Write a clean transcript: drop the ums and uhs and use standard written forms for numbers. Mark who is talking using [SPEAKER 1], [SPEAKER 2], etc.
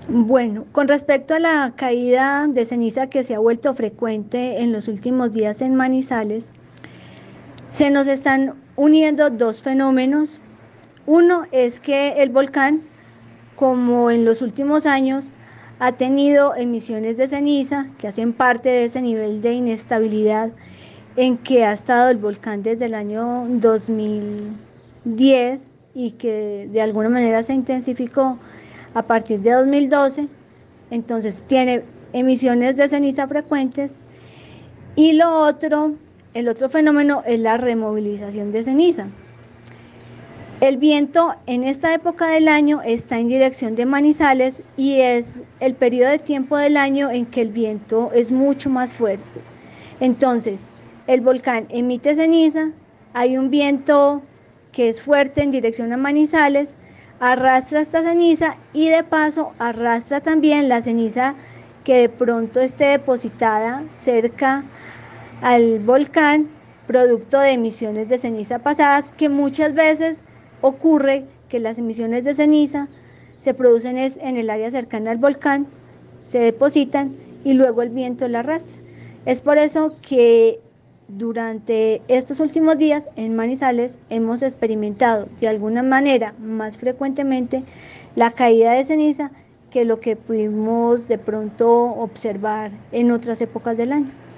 [SPEAKER 1] Bueno, con respecto a la caída de ceniza que se ha vuelto frecuente en los últimos días en Manizales, se nos están uniendo dos fenómenos. Uno es que el volcán, como en los últimos años, ha tenido emisiones de ceniza que hacen parte de ese nivel de inestabilidad en que ha estado el volcán desde el año 2010 y que de alguna manera se intensificó a partir de 2012. Entonces tiene emisiones de ceniza frecuentes y el otro fenómeno es la removilización de ceniza. El viento en esta época del año está en dirección de Manizales y es el periodo de tiempo del año en que el viento es mucho más fuerte. Entonces, el volcán emite ceniza, hay un viento que es fuerte en dirección a Manizales, arrastra esta ceniza y de paso arrastra también la ceniza que de pronto esté depositada cerca al volcán, producto de emisiones de ceniza pasadas, que muchas veces ocurre que las emisiones de ceniza se producen en el área cercana al volcán, se depositan y luego el viento la arrastra. Es por eso que durante estos últimos días en Manizales hemos experimentado de alguna manera más frecuentemente la caída de ceniza que lo que pudimos de pronto observar en otras épocas del año.